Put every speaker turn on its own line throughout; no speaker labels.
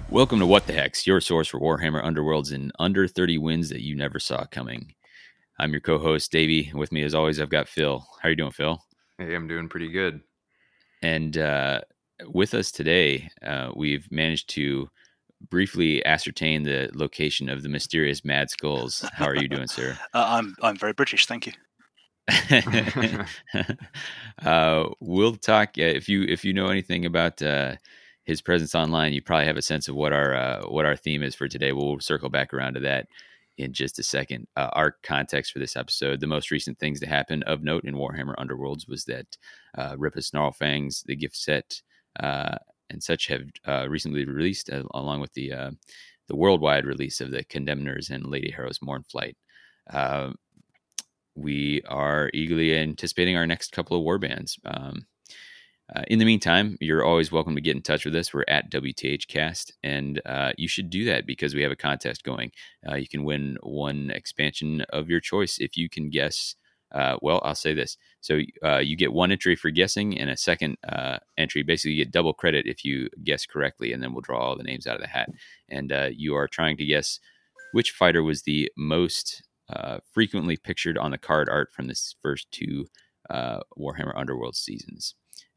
Welcome to What the Hex, your source for Warhammer Underworlds in under 30 wins that you never saw coming. I'm your co-host, Davey. With me, as always, I've got Phil. How are you doing, Phil?
Hey, I'm doing pretty good.
And with us today, we've managed to briefly ascertain the location of the mysterious Mad Skulls. How are you doing, sir?
I'm very British, thank you.
We'll talk if you know anything about his presence online. You probably have a sense of what our theme is for today. We'll circle back around to that in just a second. Our context for this episode: the most recent things to happen of note in Warhammer Underworlds was that Ripa Snarlfangs, the gift set, and such have recently released, along with the worldwide release of the Condemners and Lady Harrow's Mournflight. We are eagerly anticipating our next couple of warbands. In the meantime, you're always welcome to get in touch with us. We're at WTHcast, and you should do that because we have a contest going. You can win one expansion of your choice if you can guess. Well, I'll say this. So you get one entry for guessing and a second entry. Basically, you get double credit if you guess correctly, and then we'll draw all the names out of the hat. And you are trying to guess which fighter was the most frequently pictured on the card art from this first two Warhammer Underworld seasons.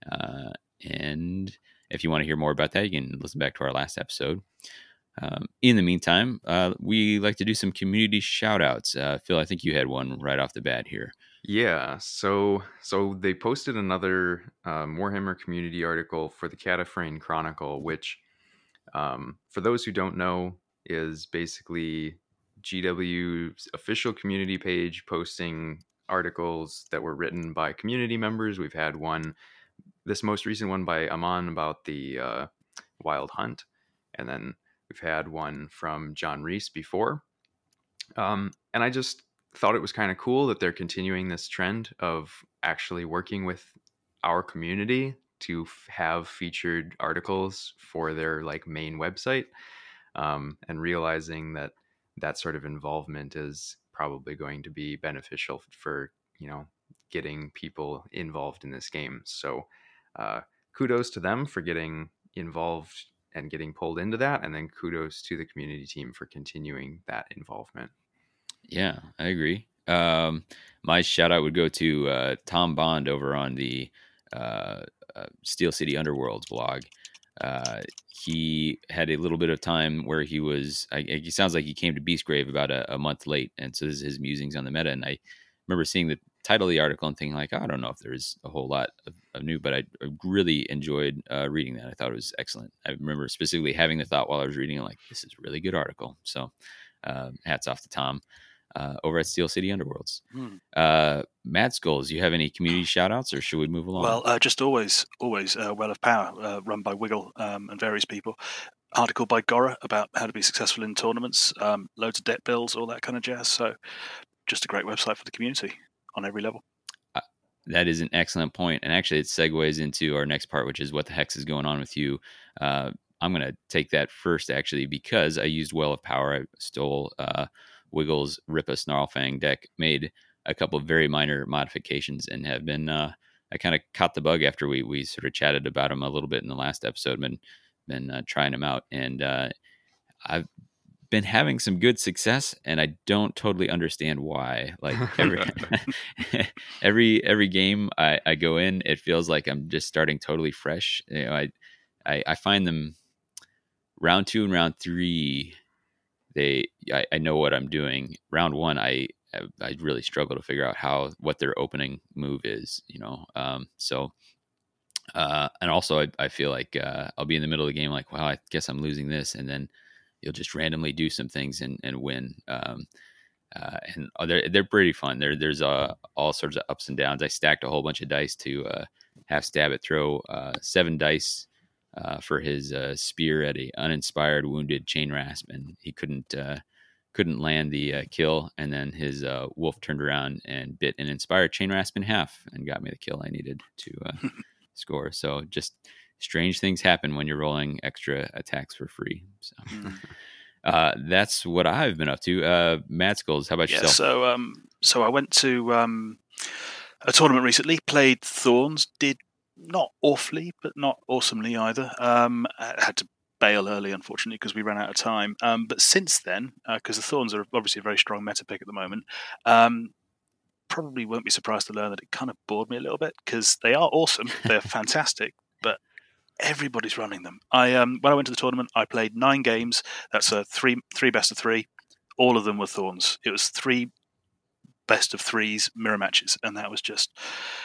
And if you want to hear more about that, you can listen back to our last episode. In the meantime, we like to do some community shout outs. Phil, I think you had one right off the bat here.
Yeah, so they posted another Warhammer community article for the Cataphrane Chronicle, which, for those who don't know, is basically GW's official community page posting articles that were written by community members. We've had this most recent one by Aman about the Wild Hunt, and then we've had one from John Reese before. And I just thought it was kind of cool that they're continuing this trend of actually working with our community to have featured articles for their main website, and realizing that sort of involvement is probably going to be beneficial for getting people involved in this game. So kudos to them for getting involved and getting pulled into that, and then kudos to the community team for continuing that involvement.
Yeah, I agree. My shout out would go to Tom Bond over on the Steel City Underworlds blog. He had a little bit of time where he was. He sounds like he came to Beastgrave about a month late, and so this is his musings on the meta. And I remember seeing the title of the article and thinking, I don't know if there's a whole lot of new, but I really enjoyed reading that. I thought it was excellent. I remember specifically having the thought while I was reading it, this is a really good article. So hats off to Tom. Over at Steel City Underworlds. Mad Skulls, you have any community shout outs, or should we move along?
Well, just always Well of Power, run by Wiggle and various people. Article by Gora about how to be successful in tournaments, loads of debt bills, all that kind of jazz. So just a great website for the community on every level.
That is an excellent point. And actually, it segues into our next part, which is what the hex is going on with you. I'm going to take that first, actually, because I used Well of Power. I stole Wiggle's Ripa Snarlfang deck, made a couple of very minor modifications, and have been I kind of caught the bug after we sort of chatted about them a little bit in the last episode. Been trying them out, and I've been having some good success, and I don't totally understand why. Every game I go in, it feels like I'm just starting totally fresh. I find them round 2 and round 3. I know what I'm doing. Round 1, I really struggle to figure out what their opening move is, and also I feel like I'll be in the middle of the game wow, I guess I'm losing this, and then you'll just randomly do some things and win. And they're pretty fun. There's all sorts of ups and downs. I stacked a whole bunch of dice to have Stabbit throw 7 dice for his spear at a uninspired wounded Chain Rasp, and he couldn't land the kill. And then his wolf turned around and bit an inspired Chain Rasp in half and got me the kill I needed to score. So just strange things happen when you're rolling extra attacks for free. So that's what I've been up to. Mad Skulls, how about yourself?
So I went to a tournament recently, played Thorns, did not awfully, but not awesomely either. I had to bail early, unfortunately, because we ran out of time. But since then, because the Thorns are obviously a very strong meta pick at the moment, probably won't be surprised to learn that it kind of bored me a little bit, because they are awesome, they're fantastic, but everybody's running them. When I went to the tournament, I played 9 games. That's a three best of 3. All of them were Thorns. It was 3 best of 3s mirror matches, and that was just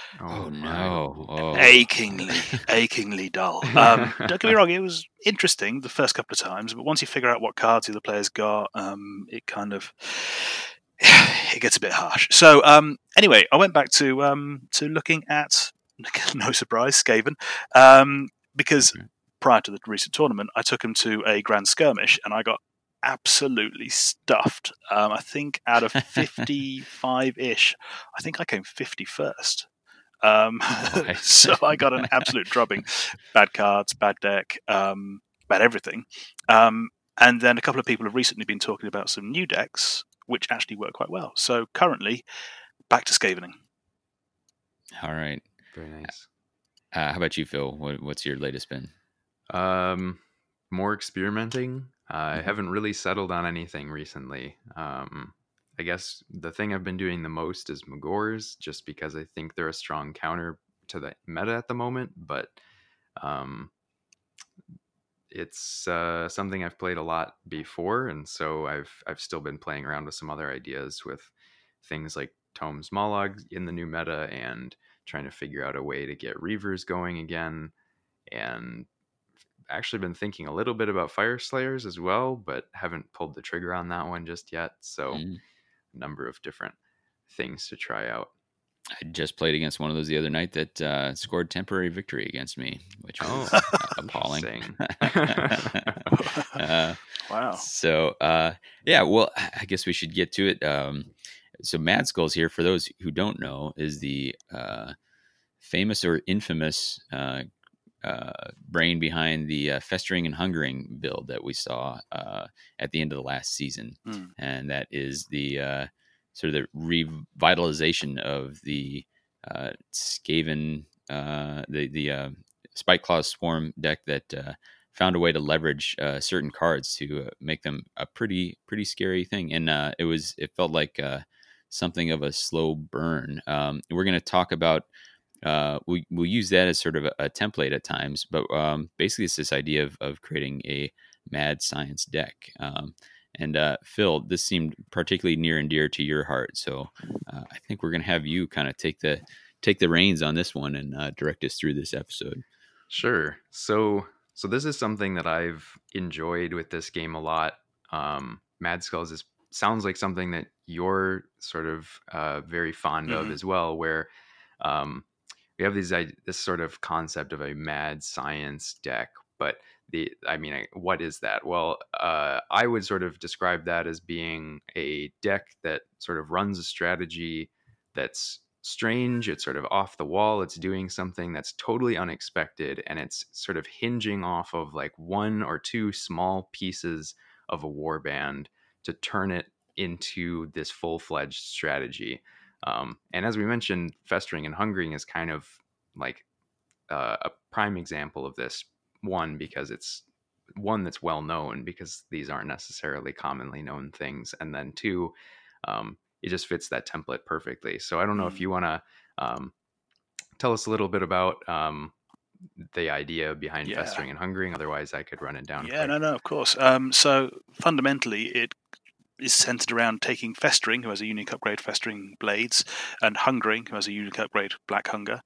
achingly dull. Don't get me wrong, it was interesting the first couple of times, but once you figure out what cards the other players got, it kind of it gets a bit harsh. So anyway, I went back to looking at, no surprise, Skaven, because prior to the recent tournament, I took him to a grand skirmish, and I got absolutely stuffed. I think out of 55-ish, I think I came 51st. So I got an absolute drubbing. Bad cards, bad deck, bad everything. And then a couple of people have recently been talking about some new decks which actually work quite well. So currently, back to Skavening.
All right.
Very nice.
How about you, Phil? What's your latest been?
More experimenting. I haven't really settled on anything recently. I guess the thing I've been doing the most is Magors, just because I think they're a strong counter to the meta at the moment. But it's something I've played a lot before, and so I've still been playing around with some other ideas with things like Tomes Mollog in the new meta, and trying to figure out a way to get Reavers going again, and actually been thinking a little bit about Fire Slayers as well, but haven't pulled the trigger on that one just yet. So a number of different things to try out.
I just played against one of those the other night that scored temporary victory against me, which was appalling.
Wow.
So, yeah, well, I guess we should get to it. So Mad Skulls here, for those who don't know, is the famous or infamous brain behind the Festering and Hungering build that we saw at the end of the last season. And that is the sort of the revitalization of the Skaven, the Spike Claw Swarm deck that found a way to leverage certain cards to make them a pretty scary thing. And it felt like something of a slow burn. We're going to talk about, we'll use that as sort of a template at times, but basically it's this idea of creating a mad science deck. And Phil, this seemed particularly near and dear to your heart, so I think we're going to have you kind of take the reins on this one and direct us through this episode.
Sure. So this is something that I've enjoyed with this game a lot. Mad Skulls sounds like something that you're sort of very fond of as well, where we have this sort of concept of a mad science deck, but what is that? Well, I would sort of describe that as being a deck that sort of runs a strategy that's strange. It's sort of off the wall. It's doing something that's totally unexpected, and it's sort of hinging off of like 1 or 2 small pieces of a warband to turn it into this full-fledged strategy. And as we mentioned, Festering and Hungering is kind of like a prime example of this. One, because it's one that's well known, because these aren't necessarily commonly known things, and then 2, it just fits that template perfectly. So I don't know if you want to tell us a little bit about the idea behind Festering and Hungering. Otherwise, I could run it down.
Yeah, no, of course. So fundamentally, it is centered around taking Festering, who has a unique upgrade, Festering Blades, and Hungering, who has a unique upgrade, Black Hunger,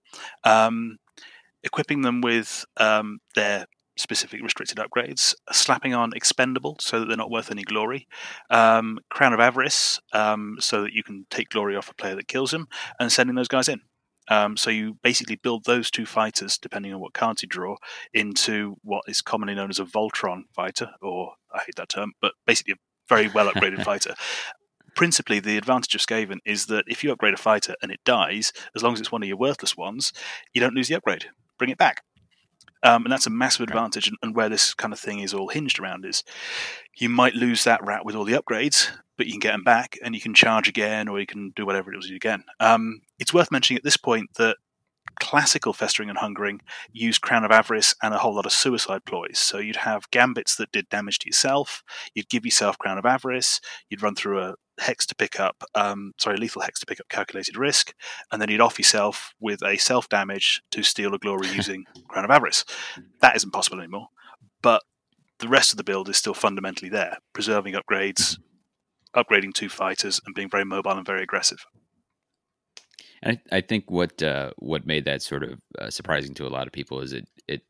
equipping them with their specific restricted upgrades, slapping on Expendable so that they're not worth any glory, Crown of Avarice so that you can take glory off a player that kills him, and sending those guys in. So you basically build those 2 fighters, depending on what cards you draw, into what is commonly known as a Voltron fighter, or I hate that term, but basically a very well upgraded fighter. Principally, the advantage of Skaven is that if you upgrade a fighter and it dies, as long as it's one of your worthless ones, you don't lose the upgrade. Bring it back. And that's a massive advantage. And where this kind of thing is all hinged around is you might lose that rat with all the upgrades, but you can get them back and you can charge again, or you can do whatever it was again. It's worth mentioning at this point that classical Festering and Hungering used Crown of Avarice and a whole lot of suicide ploys. So you'd have gambits that did damage to yourself, you'd give yourself Crown of Avarice, you'd run through a hex to pick up, lethal hex to pick up calculated risk, and then you'd off yourself with a self damage to steal a glory using Crown of Avarice. That isn't possible anymore, but the rest of the build is still fundamentally there, preserving upgrades, upgrading 2 fighters, and being very mobile and very aggressive.
And I think what made that sort of surprising to a lot of people is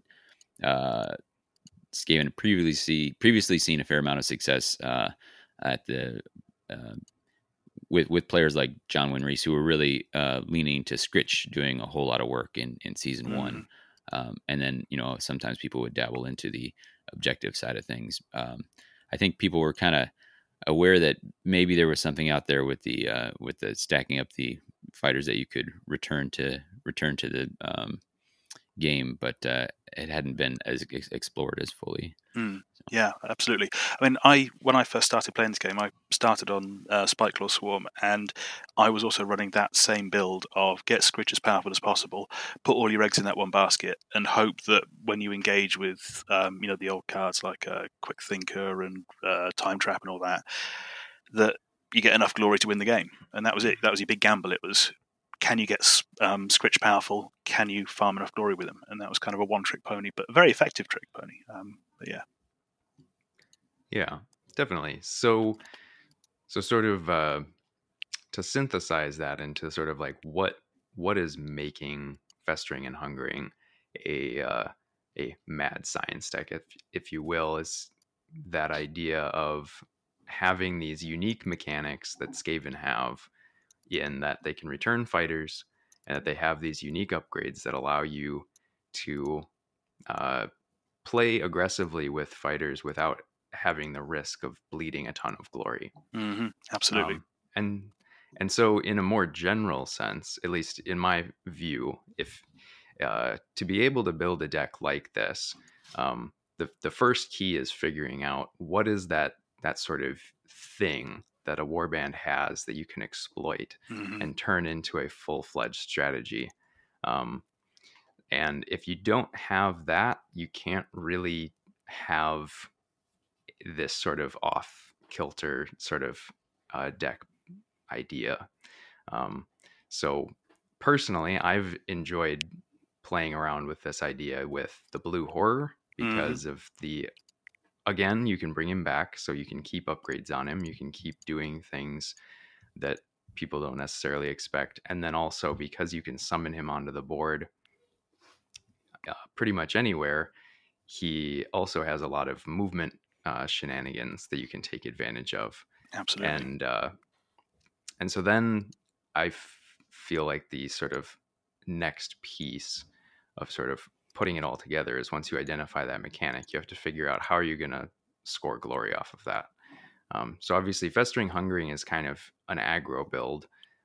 Skaven had previously seen a fair amount of success at the with players like John Winreese, who were really leaning to Scritch doing a whole lot of work in season 1, and then sometimes people would dabble into the objective side of things. I think people were kind of aware that maybe there was something out there with the stacking up the fighters that you could return to the game, but it hadn't been as explored as fully.
Yeah, absolutely. I mean, when I first started playing this game, I started on Spikeclaw Swarm, and I was also running that same build of get Scritch as powerful as possible, put all your eggs in that one basket, and hope that when you engage with the old cards like Quick Thinker and Time Trap and all that, that you get enough glory to win the game. And that was it. That was your big gamble. It was, can you get Scritch powerful? Can you farm enough glory with him? And that was kind of a one-trick pony, but a very effective trick pony. But yeah.
Yeah, definitely. So sort of to synthesize that into sort of like what is making Festering and Hungering a mad science deck, if you will, is that idea of having these unique mechanics that Skaven have, in that they can return fighters and that they have these unique upgrades that allow you to play aggressively with fighters without having the risk of bleeding a ton of glory.
Mm-hmm. Absolutely.
And so in a more general sense, at least in my view, if to be able to build a deck like this, the first key is figuring out what is that sort of thing that a warband has that you can exploit and turn into a full-fledged strategy. And if you don't have that, you can't really have this sort of off-kilter sort of deck idea. So personally, I've enjoyed playing around with this idea with the Blue Horror because of again, you can bring him back, so you can keep upgrades on him. You can keep doing things that people don't necessarily expect. And then also because you can summon him onto the board pretty much anywhere, he also has a lot of movement shenanigans that you can take advantage of.
Absolutely.
And so then I feel like the sort of next piece of sort of putting it all together is, once you identify that mechanic, you have to figure out how are you going to score glory off of that. So obviously Festering Hungering is kind of an aggro build,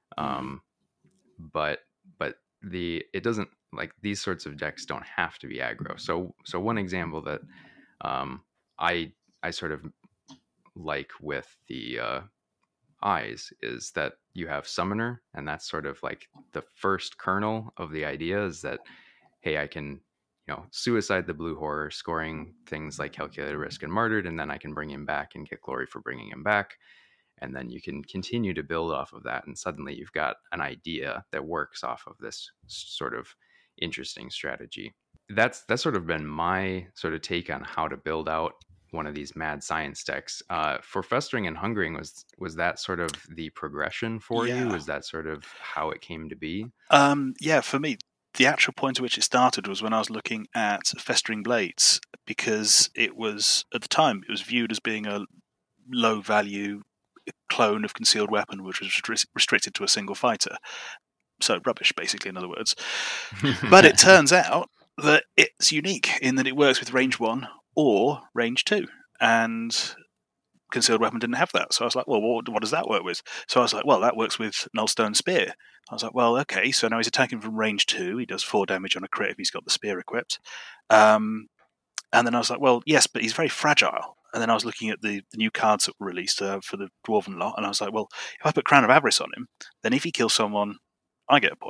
but it doesn't, like, these sorts of decks don't have to be aggro. So one example that I sort of like with the eyes is that you have Summoner, and that's sort of like the first kernel of the idea is that, hey, I can suicide the Blue Horror, scoring things like Calculated Risk and Martyred, and then I can bring him back and get glory for bringing him back. And then you can continue to build off of that, and suddenly you've got an idea that works off of this sort of interesting strategy. That's sort of been my sort of take on how to build out one of these mad science decks. For Festering and Hungering, was that sort of the progression for you? Was that sort of how it came to be?
Yeah, for me, the actual point at which it started was when I was looking at Festering Blades, because it was, at the time, it was viewed as being a low value clone of Concealed Weapon, which was restricted to a single fighter. So rubbish, basically, in other words. But it turns out that it's unique in that it works with range 1 or range 2. And Concealed Weapon didn't have that. So I was like, well, what does that work with? So I was like, well, that works with Nullstone Spear. I was like, well, okay, so now he's attacking from range 2. He does 4 damage on a crit if he's got the spear equipped. And then I was like, well, yes, but he's very fragile. And then I was looking at the new cards that were released for the Dwarven lot, and I was like, well, if I put Crown of Avarice on him, then if he kills someone, I get a point.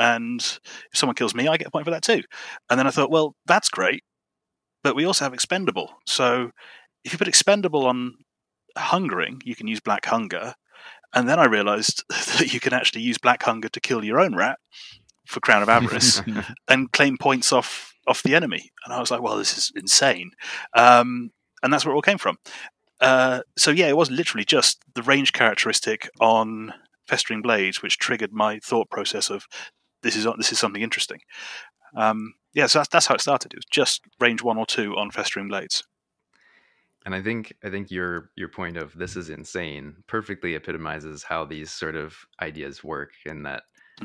and if someone kills me, I get a point for that too. And then I thought, well, that's great, but we also have expendable. So if you put expendable on hungering, you can use black hunger. And then I realized that you can actually use black hunger to kill your own rat for Crown of Avarice and claim points off the enemy. And I was like, well, this is insane. And that's where it all came from. So yeah, it was literally just the range characteristic on Festering Blades which triggered my thought process of this is something interesting. So that's how it started. It was just range 1 or 2 on Festering Blades.
And I think your point of this is insane perfectly epitomizes how these sort of ideas work, in that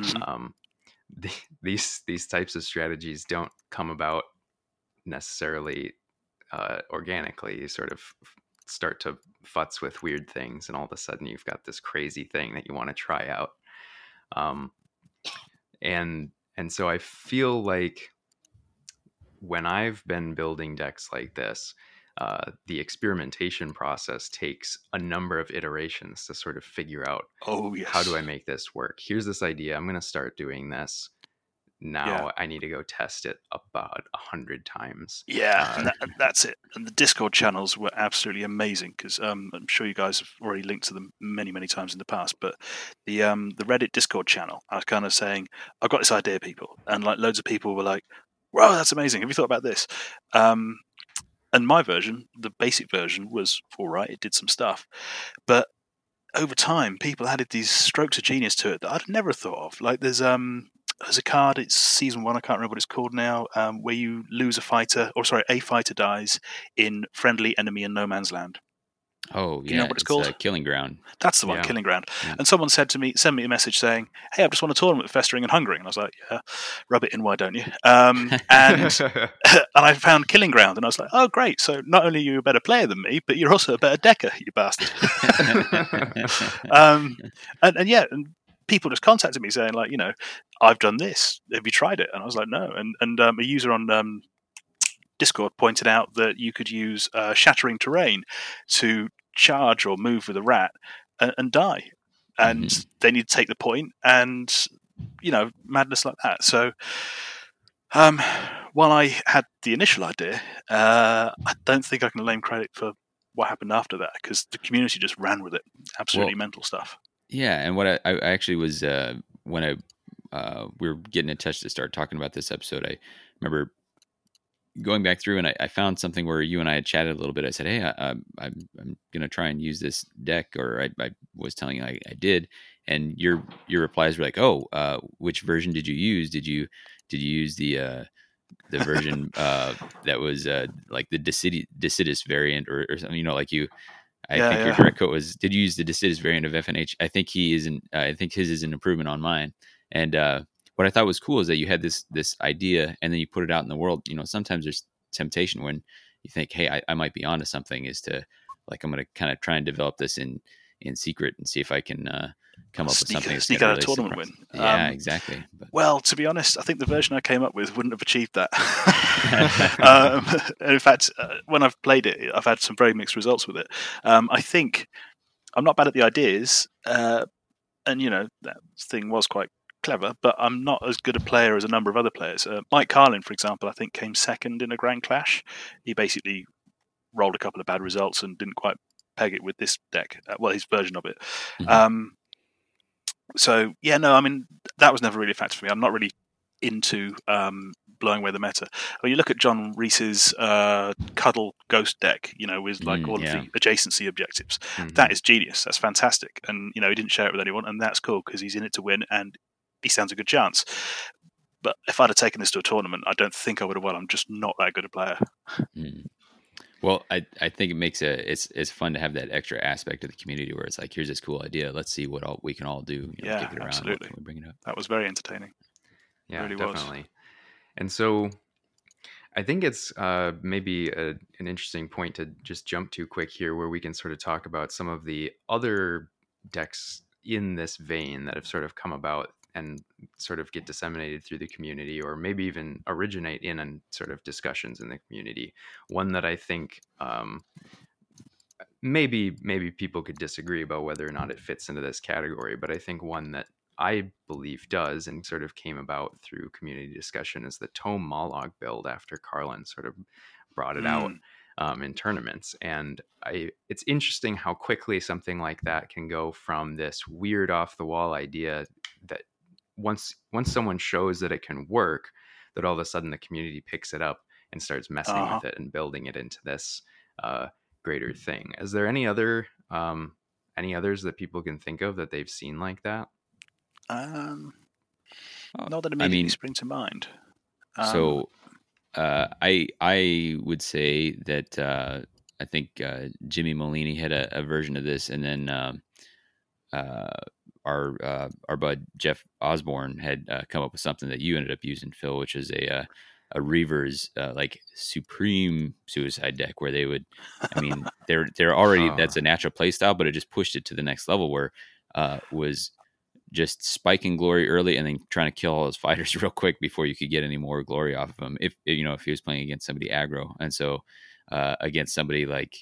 these types of strategies don't come about necessarily organically. You sort of start to futz with weird things, and all of a sudden you've got this crazy thing that you want to try out. And so I feel like when I've been building decks like this, the experimentation process takes a number of iterations to sort of figure out, how do I make this work? Here's this idea. I'm going to start doing this. Now I need to go test it about 100 times.
Yeah, that's it. And the Discord channels were absolutely amazing because I'm sure you guys have already linked to them many, many times in the past. But the Reddit Discord channel, I was kind of saying, I've got this idea, people. And like loads of people were like, wow, that's amazing. Have you thought about this? And my version, the basic version, was all right. It did some stuff. But over time, people added these strokes of genius to it that I'd never thought of. Like there's a card, it's season 1, I can't remember what it's called now, where you lose a fighter dies in friendly enemy in no man's land.
Oh,
Do you know what it's called?
Killing Ground.
That's the one, Killing Ground. Yeah. And someone sent me a message saying, hey, I've just won a tournament with Festering and Hungering. And I was like, yeah, rub it in, why don't you? And I found Killing Ground, and I was like, oh, great. So not only are you a better player than me, but you're also a better decker, you bastard. And people just contacted me saying, like, I've done this. Have you tried it? And I was like, no. And a user on Discord pointed out that you could use Shattering Terrain to charge or move with a rat and die. And they need to take the point and, madness like that. So while I had the initial idea, I don't think I can claim credit for what happened after that, because the community just ran with it. Absolutely mental stuff.
Yeah, and what I actually was, when we were getting in touch to start talking about this episode, I remember going back through and I found something where you and I had chatted a little bit. I said, hey, I'm going to try and use this deck, or I was telling you I did. And your replies were like, oh, which version did you use? Did you use the version that was like the Decidus variant or something, like you, I think your direct quote was, did you use the Decidus variant of FNH? I think I think his is an improvement on mine. And, what I thought was cool is that you had this idea and then you put it out in the world. Sometimes there's temptation when you think, hey, I might be onto something, is to like, I'm going to kind of try and develop this in secret and see if I can come up with something.
Sneak out a tournament win.
Yeah, exactly. But,
well, to be honest, I think the version I came up with wouldn't have achieved that. In fact, when I've played it, I've had some very mixed results with it. I think I'm not bad at the ideas, and that thing was quite clever, but I'm not as good a player as a number of other players. Mike Carlin, for example, I think came second in a Grand Clash. He basically rolled a couple of bad results and didn't quite peg it with this deck. His version of it. So yeah, no, I mean, that was never really a factor for me. I'm not really into blowing away the meta. When you look at John Reese's Cuddle Ghost deck, with like all of the adjacency objectives, that is genius. That's fantastic. And he didn't share it with anyone, and that's cool because he's in it to win and he stands a good chance. But if I'd have taken this to a tournament, I don't think I would have won. I'm just not that good a player.
Well, I think it makes it's fun to have that extra aspect of the community where it's like, here's this cool idea. Let's see what all we can all do. Kick it around.
Absolutely.
We bring it up.
That was very entertaining.
Yeah,
really
definitely.
Was.
And so I think it's maybe an interesting point to just jump to quick here, where we can sort of talk about some of the other decks in this vein that have sort of come about and sort of get disseminated through the community, or maybe even originate in sort of discussions in the community. One that I think maybe people could disagree about whether or not it fits into this category, but I think one that I believe does, and sort of came about through community discussion, is the Tome Mollog build after Carlin sort of brought it out in tournaments. And it's interesting how quickly something like that can go from this weird off the wall idea that once someone shows that it can work, that all of a sudden the community picks it up and starts messing with it and building it into this greater thing. Is there any others that people can think of that they've seen like that?
Not that immediately spring to mind.
So I would say that I think Jimmy Molini had a version of this, and then our bud Jeff Osborne had come up with something that you ended up using, Phil, which is a Reavers like supreme suicide deck, where they would, I mean, they're already that's a natural play style, but it just pushed it to the next level, where was just spiking glory early and then trying to kill all his fighters real quick before you could get any more glory off of him. If he was playing against somebody aggro, and so against somebody like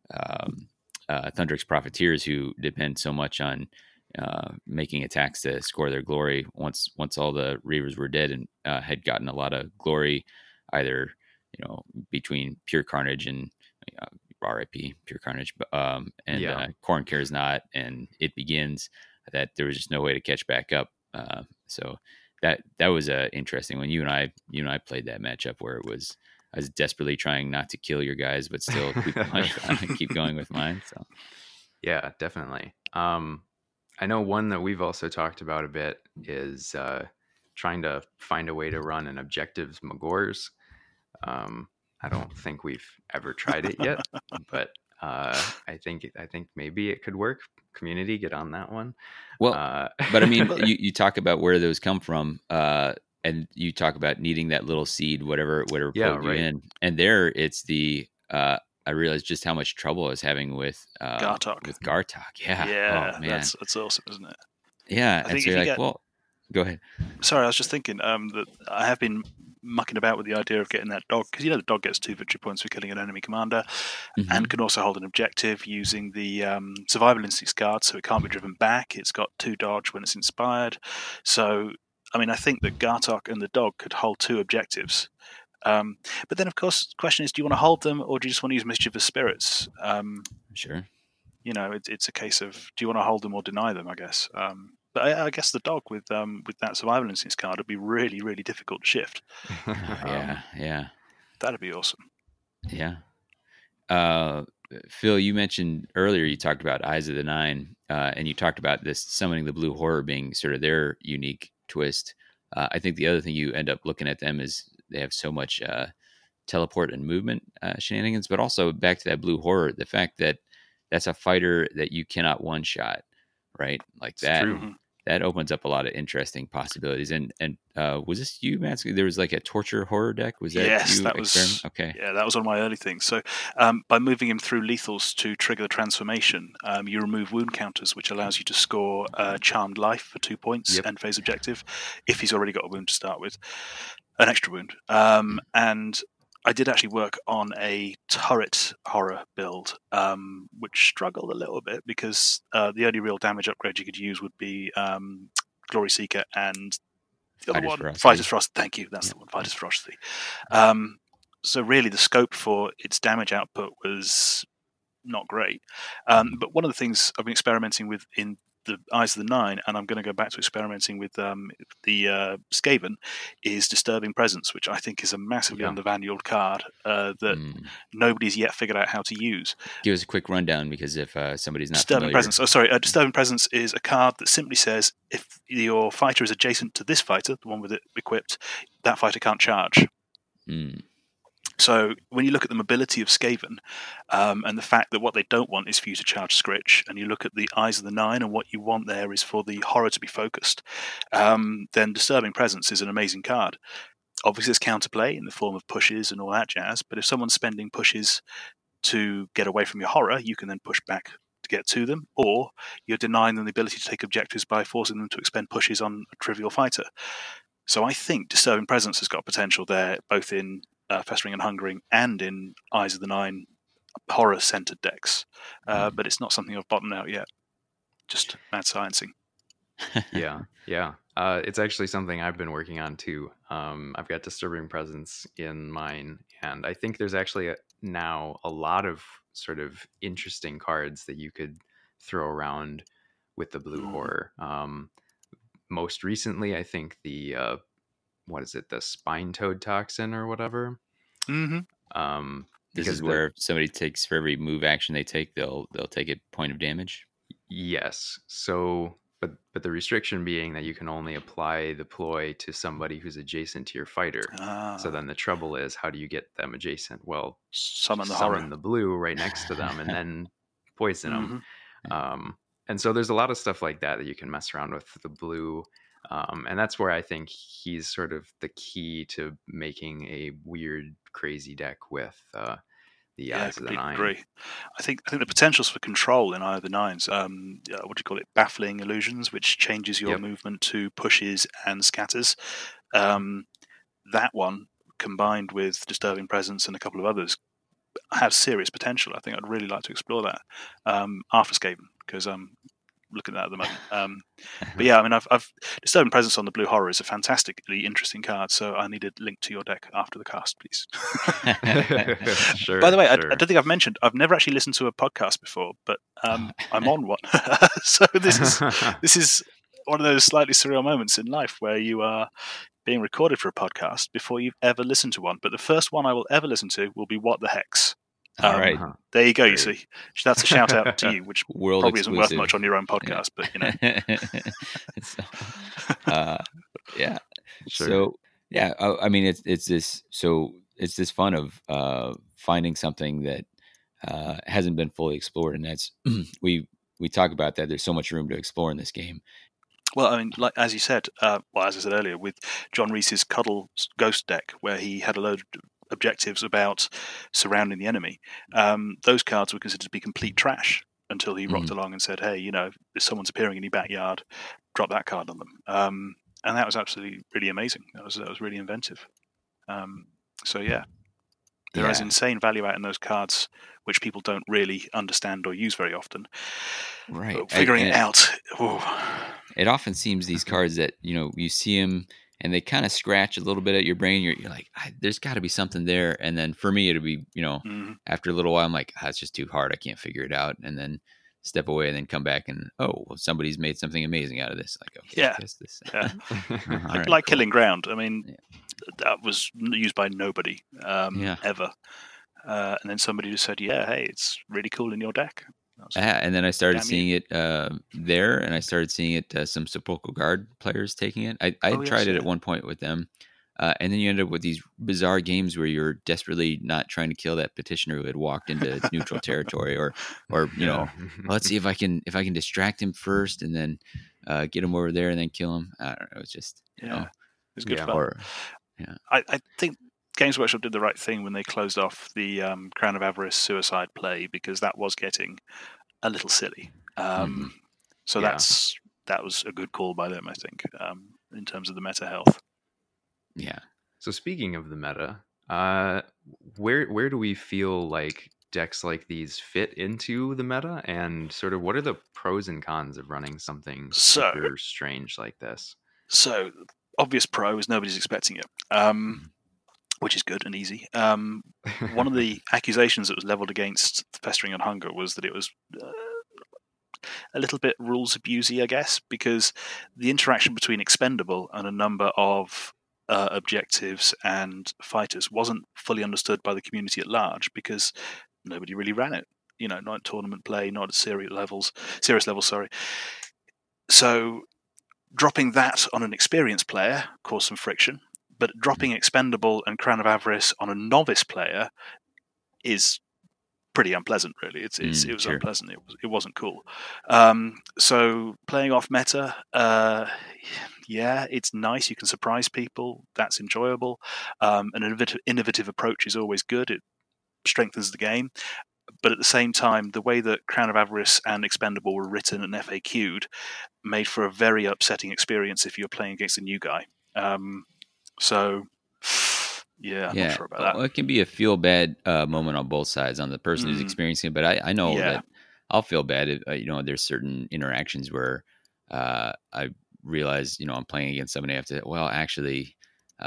Thundrix Profiteers, who depend so much on making attacks to score their glory. Once all the Reavers were dead and had gotten a lot of glory, either between Pure Carnage and RIP Pure Carnage, and Corn Cares Not, and It Begins, that there was just no way to catch back up. So that was interesting when you and I played that matchup, where I was desperately trying not to kill your guys, but still keep going with mine. So
yeah, definitely. I know one that we've also talked about a bit is trying to find a way to run an objectives Magors. I don't think we've ever tried it yet, but I think maybe it could work. Community, get on that one.
Well, but I mean, you talk about where those come from, and you talk about needing that little seed, whatever pulled you in, and there it's the. I realized just how much trouble I was having with
Gartok.
With Gartok,
yeah,
oh, man.
That's awesome, isn't it?
Yeah, and so you're like, well, go ahead.
Sorry, I was just thinking that I have been mucking about with the idea of getting that dog, because the dog gets 2 victory points for killing an enemy commander, and can also hold an objective using the survival instincts card, so it can't be driven back. It's got 2 dodge when it's inspired. So, I mean, I think that Gartok and the dog could hold 2 objectives. But then, of course, the question is, do you want to hold them, or do you just want to use Mischievous Spirits?
Sure.
It's a case of, do you want to hold them or deny them, I guess. But I guess the dog with that survival instincts card would be really, really difficult to shift.
Yeah.
That'd be awesome.
Yeah. Phil, you mentioned earlier, you talked about Eyes of the Nine, and you talked about this summoning the blue horror being sort of their unique twist. I think the other thing you end up looking at them is they have so much teleport and movement shenanigans, but also back to that blue horror, the fact that that's a fighter that you cannot one shot, right? Like
it's
that.
True.
That opens up a lot of interesting possibilities. And was this you, Matt? There was like a torture horror deck. Was that
yes?
You
That was
okay.
Yeah, that was one of my early things. So by moving him through lethals to trigger the transformation, you remove wound counters, which allows you to score Charmed Life for 2 points, end phase objective, if he's already got a wound to start with, an extra wound. And I did actually work on a turret horror build, which struggled a little bit because the only real damage upgrade you could use would be Glory Seeker and the other one, Fighter's Frost. Thank you, that's the one, Fighter's Ferocity. So really, the scope for its damage output was not great. But one of the things I've been experimenting with in the Eyes of the Nine, and I'm going to go back to experimenting with the Skaven, is Disturbing Presence, which I think is a massively undervalued card that nobody's yet figured out how to use.
Give us a quick rundown, because if somebody's not
Disturbing
familiar.
Presence. Disturbing Presence is a card that simply says if your fighter is adjacent to this fighter, the one with it equipped, that fighter can't charge. So when you look at the mobility of Skaven, and the fact that what they don't want is for you to charge Scritch, and you look at the Eyes of the Nine, and what you want there is for the horror to be focused, then Disturbing Presence is an amazing card. Obviously, there's counterplay in the form of pushes and all that jazz, but if someone's spending pushes to get away from your horror, you can then push back to get to them, or you're denying them the ability to take objectives by forcing them to expend pushes on a trivial fighter. So I think Disturbing Presence has got potential there, both in Festering and Hungering and in Eyes of the Nine horror-centered decks. But it's not something I've bottomed out yet. Just mad sciencing.
Yeah, yeah. It's actually something I've been working on too. I've got Disturbing Presence in mine, and I think there's actually now a lot of sort of interesting cards that you could throw around with the blue
Mm.
horror. Most recently, I think the what is it, the Spine Toad Toxin or whatever.
Hmm.
This is
Because the
where if somebody takes for every move action they take, they'll take a point of damage.
Yes. So, but the restriction being that you can only apply the ploy to somebody who's adjacent to your fighter. So
Ah,
then the trouble is, how do you get them adjacent? Well,
summon the
just
horror.
summon the blue right next to them and then poison them.
Hmm.
And so there's a lot of stuff like that that you can mess around with the blue. And that's where I think he's sort of the key to making a weird, crazy deck with the
Yeah,
Eyes of the
completely
Nine.
agree. I think the potentials for control in Eye of the Nines, what do you call it? Baffling illusions, which changes your
Yep.
movement to pushes and scatters. Um, that one combined with Disturbing Presence and a couple of others has serious potential. I think I'd really like to explore that after Skaven, because I'm looking at that at the moment. But yeah, I mean, I've Disturbing Presence on the Blue Horror is a fantastically interesting card, so I need a link to your deck after the cast, please.
Sure.
By the way, I
sure.
don't think I've mentioned I've never actually listened to a podcast before, but I'm on one. So this is one of those slightly surreal moments in life where you are being recorded for a podcast before you've ever listened to one. But the first one I will ever listen to will be What the Hex.
All right.
Uh-huh.
There you go. You
Great.
see, that's a shout out to you, which
World
probably isn't worth
exclusive.
much on your own podcast, but you know.
So, yeah.
Sure.
So yeah, I mean, it's this. So it's this fun of finding something that hasn't been fully explored, and that's we talk about that. There's so much room to explore in this game.
Well, I mean, like as you said, as I said earlier, with John Reese's Cuddle Ghost deck, where he had a load of objectives about surrounding the enemy, those cards were considered to be complete trash until he rocked along and said, "Hey, you know, if someone's appearing in your backyard, drop that card on them." And that was absolutely really amazing. That was really inventive. So yeah, there is insane value out in those cards, which people don't really understand or use very often.
Right.
But figuring it out.
It often seems these cards that, you see them and they kind of scratch a little bit at your brain. You're like, there's got to be something there. And then for me, it'll be, after a little while, I'm like, it's just too hard. I can't figure it out. And then step away and then come back and, well, somebody's made something amazing out of this. Like, okay,
yeah.
I guess this.
Yeah.
Right,
like
cool.
Killing Ground. I mean, that was used by nobody ever. And then somebody just said, yeah, hey, it's really cool in your deck.
And then I started seeing it there, and I started seeing it some Sepulchral Guard players taking it. I tried it at one point with them, and then you end up with these bizarre games where you're desperately not trying to kill that petitioner who had walked into neutral territory, or let's see if I can distract him first and then get him over there and then kill him. I don't know. It's just
it was good fun.
Or,
I think Games Workshop did the right thing when they closed off the Crown of Avarice Suicide play, because that was getting a little silly. So that was a good call by them, I think, in terms of the meta health.
Yeah.
So speaking of the meta, where do we feel like decks like these fit into the meta, and sort of what are the pros and cons of running something super strange like this?
So obvious pro is nobody's expecting it. Which is good and easy. One of the accusations that was leveled against Festering on Hunger was that it was a little bit rules abusey, I guess, because the interaction between Expendable and a number of objectives and fighters wasn't fully understood by the community at large, because nobody really ran it. Not at tournament play, not at serious levels. So dropping that on an experienced player caused some friction. But dropping Expendable and Crown of Avarice on a novice player is pretty unpleasant, really. It was unpleasant. It wasn't cool. So playing off meta, it's nice. You can surprise people. That's enjoyable. An innovative approach is always good. It strengthens the game. But at the same time, the way that Crown of Avarice and Expendable were written and FAQ'd made for a very upsetting experience if you're playing against a new guy. So, I'm not sure about that.
Well, it can be a feel bad moment on both sides, on the person who's experiencing it. But I know that I'll feel bad if, there's certain interactions where I realize, I'm playing against somebody. I have to, well, actually,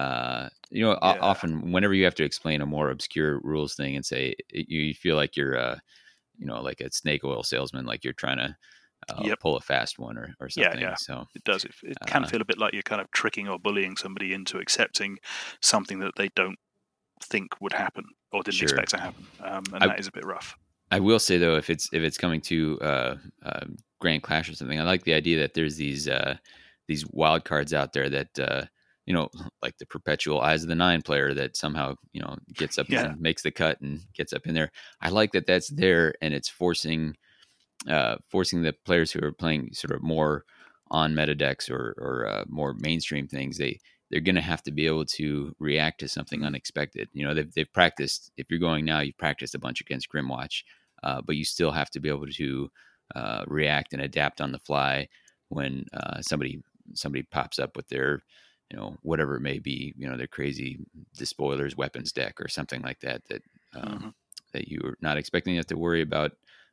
Yeah.
often whenever you have to explain a more obscure rules thing and say you feel like you're, like a snake oil salesman, like you're trying to
Yep.
pull a fast one or
Yeah,
something.
yeah.
So,
It does. It can
uh,
feel a bit like you're kind of tricking or bullying somebody into accepting something that they don't think would happen or didn't
sure.
expect to happen, and
I,
that is a bit rough.
I will say though, if it's coming to Grand Clash or something, I like the idea that there's these wild cards out there that like the perpetual Eyes of the Nine player that somehow gets up
Yeah,
and makes the cut and gets up in there. I like that that's there, and it's forcing the players who are playing sort of more on meta decks or more mainstream things. They're going to have to be able to react to something unexpected. They've practiced. If you're going now, you've practiced a bunch against Grimwatch, but you still have to be able to react and adapt on the fly when somebody pops up with their whatever it may be, their crazy despoilers weapons deck or something like that
hmm
that you're not expecting. You have to worry about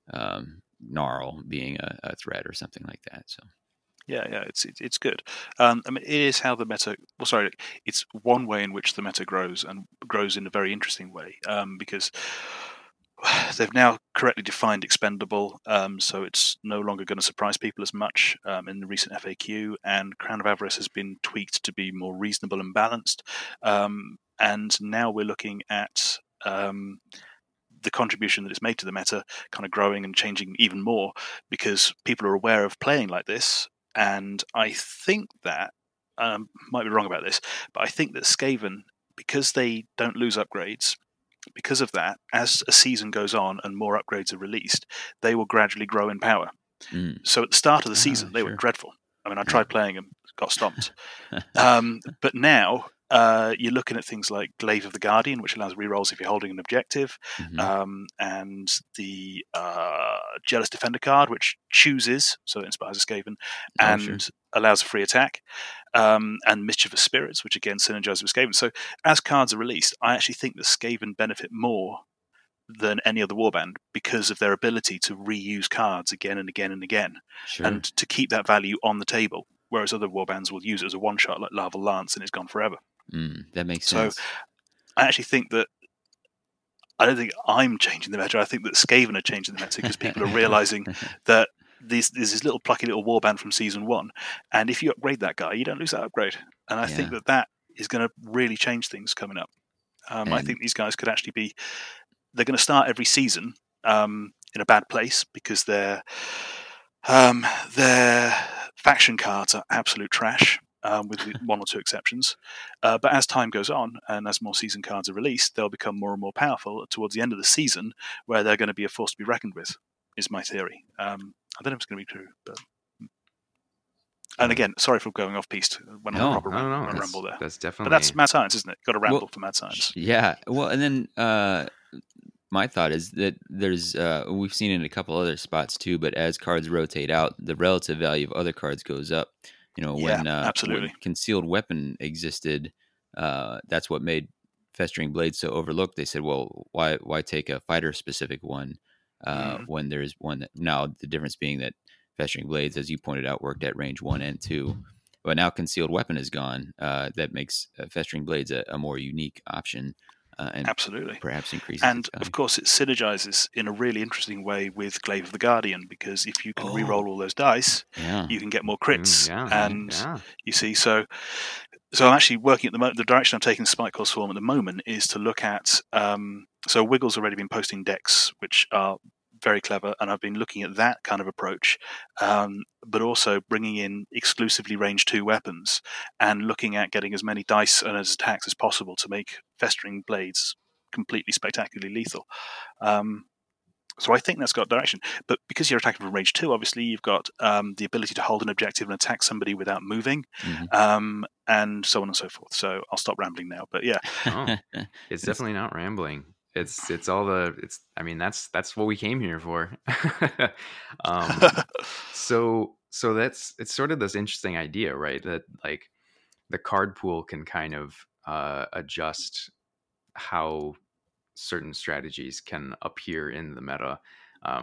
Gnarl being a threat or something like that. So
yeah. It's good. I mean, it is how the meta. Well, sorry, it's one way in which the meta grows and grows in a very interesting way, because they've now correctly defined expendable, so it's no longer going to surprise people as much in the recent FAQ. And Crown of Avarice has been tweaked to be more reasonable and balanced. And now we're looking at the contribution that it's made to the meta kind of growing and changing even more because people are aware of playing like this. And I think that, might be wrong about this, but I think that Skaven, because they don't lose upgrades, because of that, as a season goes on and more upgrades are released, they will gradually grow in power.
mm.
So at the start of the season, they were
Sure.
dreadful. I mean, I
Yeah.
tried playing them, got stomped. But now you're looking at things like Glaive of the Guardian, which allows rerolls if you're holding an objective,
Mhm.
and the Jealous Defender card, which chooses, so it inspires a Skaven,
Oh, sure.
and allows a free attack, and Mischievous Spirits, which again synergizes with Skaven. So as cards are released, I actually think that Skaven benefit more than any other warband because of their ability to reuse cards again and again and again, and
Sure.
to keep that value on the table. Whereas other warbands will use it as a one shot, like Larval Lance, and it's gone forever.
That makes
So
sense.
I actually think that I don't think I'm changing the meta. I think that Skaven are changing the meta because people are realizing that there's this little plucky little warband from season one, and if you upgrade that guy, you don't lose that upgrade. And I think
Yeah.
that is going to really change things coming up. I
And
think these guys could actually be. They're going to start every season in a bad place because their faction cards are absolute trash, with one or two exceptions. But as time goes on and as more season cards are released, they'll become more and more powerful towards the end of the season, where they're going to be a force to be reckoned with. Is my theory. I don't know if it's going to be true, but. And
Uh,
again, sorry for going off piste when on a
no,
proper
no,
ramble there.
that's
But that's
definitely.
mad science, isn't it? You've got to ramble
well,
for mad science.
yeah. Well, and then my thought is that there's we've seen it in a couple other spots too, but as cards rotate out, the relative value of other cards goes up.
Yeah,
When
absolutely.
concealed weapon existed, that's what made Festering Blade so overlooked. They said, well, why take a fighter specific one
Mm.
when there's one that, now the difference being that Festering Blades, as you pointed out, worked at range 1 and 2. But now concealed weapon is gone. That makes Festering Blades a more unique option, and
Absolutely.
perhaps increases its
And of
value.
course, it synergizes in a really interesting way with Glaive of the Guardian, because if you can re-roll
Oh,
all those dice,
yeah.
you can get more
Mm,
crits.
yeah,
Mhm.
And
yeah.
you see, so I'm actually working at the moment. The direction I'm taking Spike Course form at the moment is to look at. So Wiggle's already been posting decks, which are very clever, and I've been looking at that kind of approach, but also bringing in exclusively range 2 weapons and looking at getting as many dice and as attacks as possible to make Festering Blades completely spectacularly lethal. Um, so I think that's got direction. But because you're attacking from range 2, obviously you've got the ability to hold an objective and attack somebody without moving,
Mhm.
and so on and so forth. So I'll stop rambling now. But yeah,
Oh, it's
It's
definitely not rambling. It's all the it's. I mean, that's what we came here for. um, so that's it's sort of this interesting idea, right? That like the card pool can kind of adjust how certain strategies can appear in the meta. Um,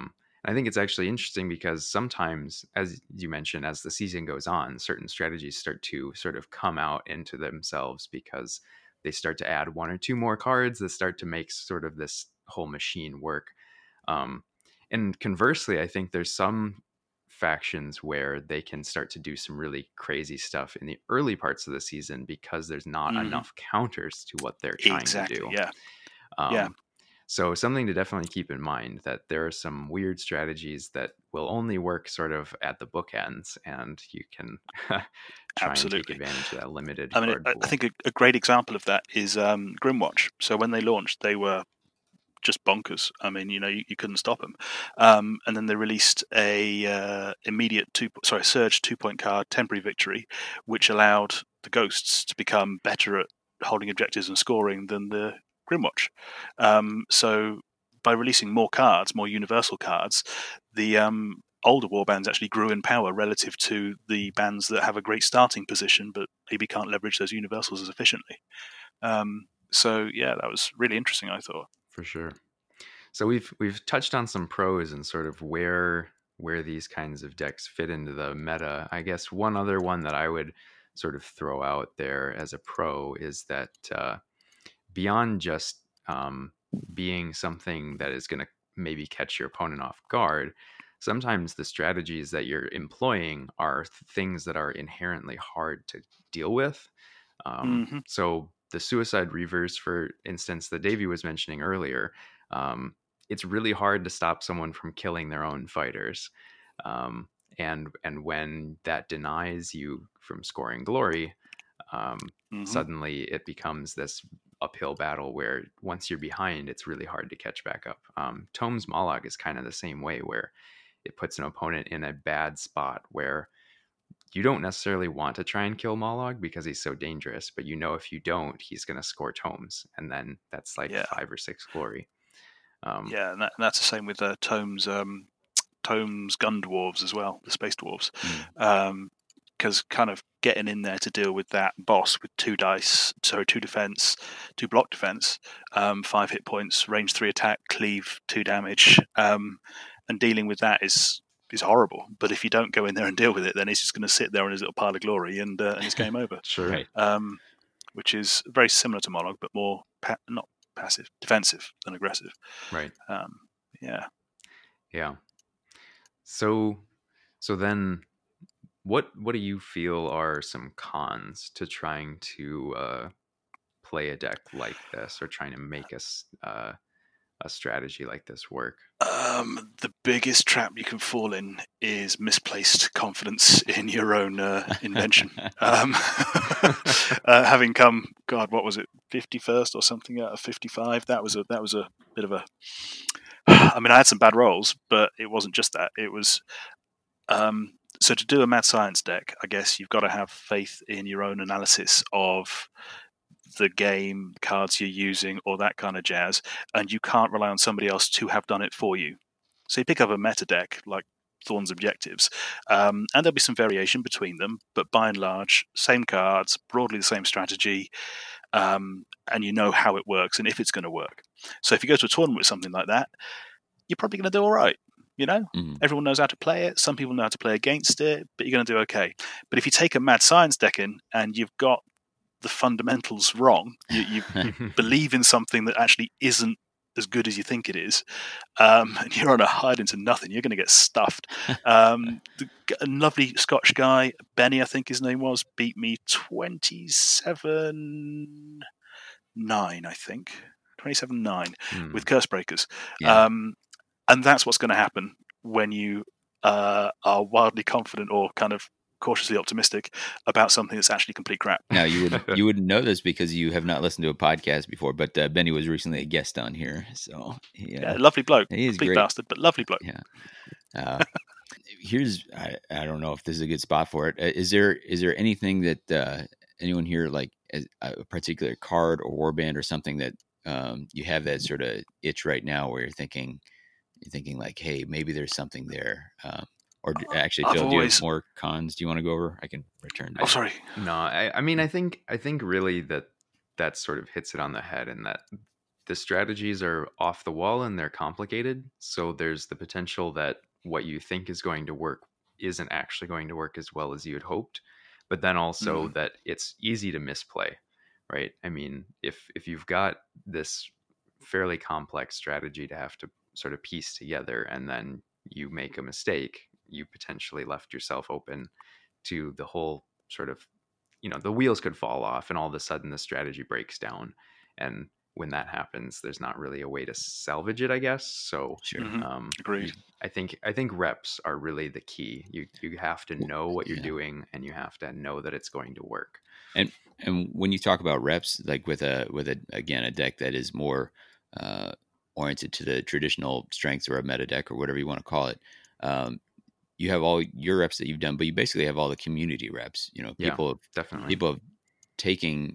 I think it's actually interesting because sometimes, as you mentioned, as the season goes on, certain strategies start to sort of come out into themselves because they start to add one or two more cards that start to make sort of this whole machine work. Um, and conversely, I think there's some factions where they can start to do some really crazy stuff in the early parts of the season because there's not enough counters to what they're trying to
Exactly.
do.
Yeah. Yeah.
Um, so something to definitely keep in mind, that there are some weird strategies that will only work sort of at the bookends, and you can try and take
Absolutely.
advantage of that limited
I mean,
card
I
pool.
think a great example of that is Grimwatch. So when they launched, they were just bonkers. I mean, you couldn't stop them. And then they released a immediate surge 2-point card, temporary victory, which allowed the ghosts to become better at holding objectives and scoring than the Grimwatch. So by releasing more cards, more universal cards, the older warbands actually grew in power relative to the bands that have a great starting position, but maybe can't leverage those universals as efficiently. So yeah, that was really interesting, I thought.
For sure. So we've touched on some pros and sort of where these kinds of decks fit into the meta. I guess one other one that I would sort of throw out there as a pro is that beyond just being something that is going to maybe catch your opponent off guard, sometimes the strategies that you're employing are things that are inherently hard to deal with. So the Suicide Reavers, for instance, that Davey was mentioning earlier, it's really hard to stop someone from killing their own fighters. And when that denies you from scoring glory, suddenly it becomes this uphill battle where once you're behind, it's really hard to catch back up. Tomes Mollog is kind of the same way, where it puts an opponent in a bad spot where you don't necessarily want to try and kill Mollog because he's so dangerous, but if you don't, he's going to score tomes, and then that's like 5 or 6 glory.
Yeah, and that's the same with Tomes Gun Dwarves as well, the Space Dwarves. Because kind of getting in there to deal with that boss with 2 defense, 2 block defense, 5 hit points, range 3 attack, cleave 2 damage, and dealing with that is horrible. But if you don't go in there and deal with it, then it's just going to sit there on his little pile of glory, and it's game over.
Sure. Right.
Which is very similar to Mollog, but more not passive, defensive than aggressive.
Right.
Yeah.
So then, what do you feel are some cons to trying to play a deck like this, or trying to make a strategy like this work?
The biggest trap you can fall in is misplaced confidence in your own invention. Having come, God, what was it, 51st or something out of 55? That was a bit of a. I mean, I had some bad rolls, but it wasn't just that. It was. So to do a mad science deck, I guess you've got to have faith in your own analysis of the game, cards you're using, or that kind of jazz, and you can't rely on somebody else to have done it for you. So you pick up a meta deck like Thorn's Objectives, and there'll be some variation between them, but by and large, same cards, broadly the same strategy, and you know how it works and if it's going to work. So if you go to a tournament with something like that, you're probably going to do all right. Everyone knows how to play it. Some people know how to play against it, but you're going to do okay. But if you take a mad science deck in and you've got the fundamentals wrong, you believe in something that actually isn't as good as you think it is, and you're on a hide into nothing, you're going to get stuffed. A lovely Scotch guy, Benny, I think his name was, beat me 27-9, I think. 27-9 with Curse Breakers.
Yeah.
And that's what's going to happen when you are wildly confident or kind of cautiously optimistic about something that's actually complete crap.
Now you wouldn't know this because you have not listened to a podcast before, but Benny was recently a guest on here, so
yeah, lovely bloke.
He is
complete
great
bastard, but lovely bloke.
Yeah. Here's I don't know if this is a good spot for it. Is there anything that anyone here, like a particular card or warband or something that you have that sort of itch right now where you're thinking like, hey, maybe there's something there? Or actually, Phil, do you have more cons? Do you want to go over? I can return to
sorry.
No, I mean, I think really that sort of hits it on the head, and that the strategies are off the wall and they're complicated. So there's the potential that what you think is going to work isn't actually going to work as well as you had hoped. But then also that it's easy to misplay, right? I mean, if you've got this fairly complex strategy to have to sort of piece together, and then you make a mistake, you potentially left yourself open to the whole sort of, the wheels could fall off and all of a sudden the strategy breaks down. And when that happens, there's not really a way to salvage it, I guess. So
Sure.
Agreed.
I think reps are really the key. You have to know what you're doing, and you have to know that it's going to work.
And when you talk about reps, like with a again, a deck that is more oriented to the traditional strengths, or a meta deck, or whatever you want to call it, you have all your reps that you've done, but you basically have all the community reps. People
definitely
have taken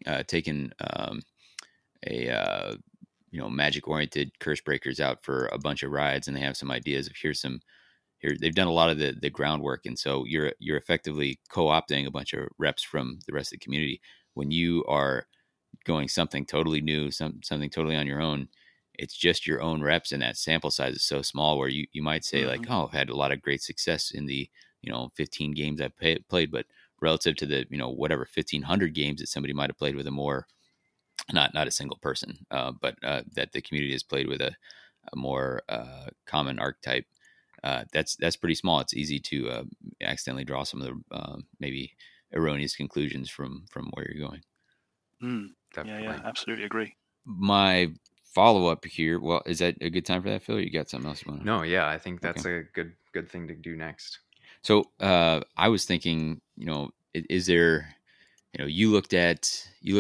a magic oriented Curse Breakers out for a bunch of rides, and they have some ideas of here they've done a lot of the groundwork, and so you're effectively co-opting a bunch of reps from the rest of the community. When you are going something totally new, something totally on your own, it's just your own reps, and that sample size is so small where you might say like, oh, I've had a lot of great success in the 15 games I've played, but relative to the whatever 1,500 games that somebody might have played with a more not a single person, but that the community has played with a more common archetype. That's pretty small. It's easy to accidentally draw some of the maybe erroneous conclusions from where you're going.
Yeah, absolutely agree.
My follow up here. Well, is that a good time for that, Phil? Or you got something else you want?
No, yeah, I think that's a good thing to do next.
So I was thinking, is there, you looked at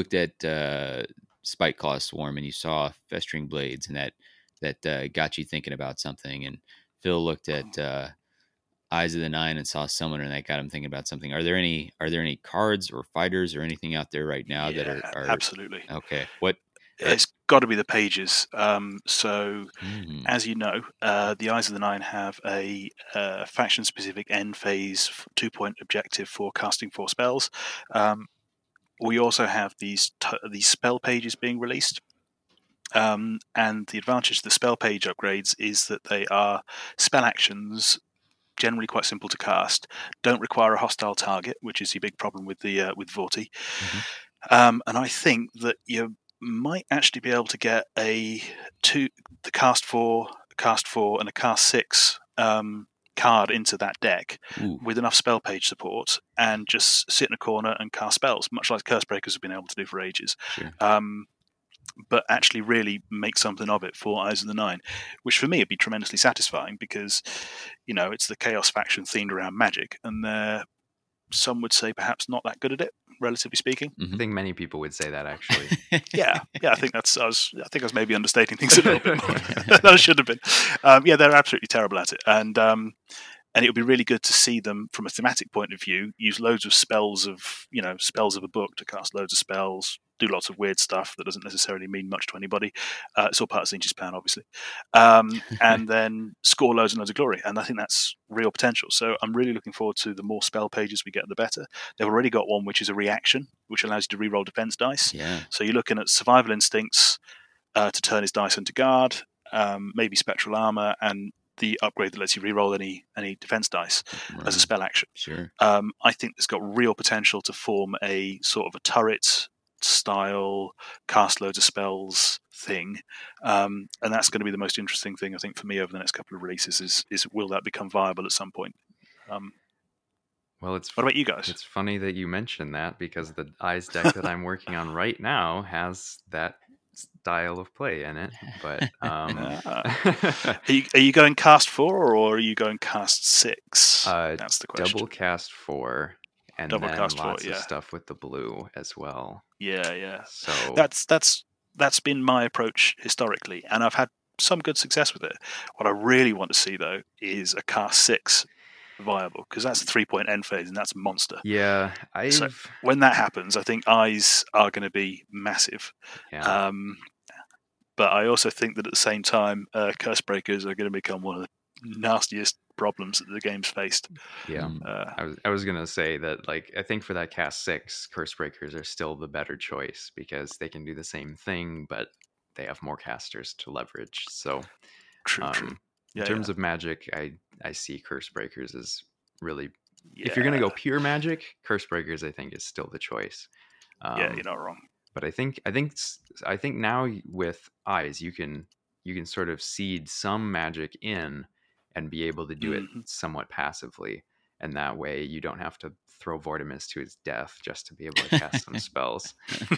Spike Claw Swarm and you saw Festering Blades, and that got you thinking about something. And Phil looked at Eyes of the Nine and saw Summoner, and that got him thinking about something. Are there any cards or fighters or anything out there right now that are
absolutely
okay? What?
It's got to be the pages. As you know, the Eyes of the Nine have a faction-specific end phase 2-point objective for casting 4 spells. We also have these spell pages being released. And the advantage of the spell page upgrades is that they are spell actions, generally quite simple to cast, don't require a hostile target, which is the big problem with the with Vorti. And I think that you might actually be able to get the cast 4 and a cast 6 card into that deck with enough spell page support, and just sit in a corner and cast spells, much like Curse Breakers have been able to do for ages.
Sure.
But actually really make something of it for Eyes of the Nine, which for me would be tremendously satisfying, because it's the Chaos faction themed around magic, and they're, some would say, perhaps not that good at it, relatively speaking.
I think many people would say that, actually.
yeah, I think I was maybe understating things a little bit more than I should have been. They're absolutely terrible at it, and it would be really good to see them, from a thematic point of view, use loads of spells of a book to cast loads of spells, do lots of weird stuff that doesn't necessarily mean much to anybody. It's all part of Tzeentch's plan, obviously. And then score loads and loads of glory. And I think that's real potential. So I'm really looking forward to the more spell pages we get, the better. They've already got one which is a reaction, which allows you to reroll defense dice.
Yeah.
So you're looking at survival instincts to turn his dice into guard, maybe spectral armor, and the upgrade that lets you reroll any defense dice as a spell action.
Sure.
I think there's got real potential to form a sort of a turret style cast loads of spells thing, and that's going to be the most interesting thing, I think, for me over the next couple of releases. Is will that become viable at some point?
Well,
what about you guys?
It's funny that you mentioned that, because the Eyes deck that I'm working on right now has that style of play in it. But
are you going cast 4 or are you going cast 6? That's the question.
Double cast 4, and
double
then
cast
lots
4,
of stuff with the blue as well.
Yeah.
So
that's been my approach historically, and I've had some good success with it. What I really want to see, though, is a cast 6 viable, because that's a 3-point end phase, and that's a monster.
Yeah,
so when that happens, I think Eyes are going to be massive.
Yeah.
But I also think that at the same time, Curse Breakers are going to become one of the nastiest problems that the game's faced.
Yeah, I was gonna say that, like, I think for that cast 6, Curse Breakers are still the better choice, because they can do the same thing, but they have more casters to leverage. So
True.
in terms of magic, I see Curse Breakers as really,
Yeah.
if you're gonna go pure magic, Curse Breakers I think is still the choice.
Yeah, you're not wrong.
But I think now with Eyes you can sort of seed some magic in and be able to do it somewhat passively, and that way you don't have to throw Vortimus to his death just to be able to cast some spells.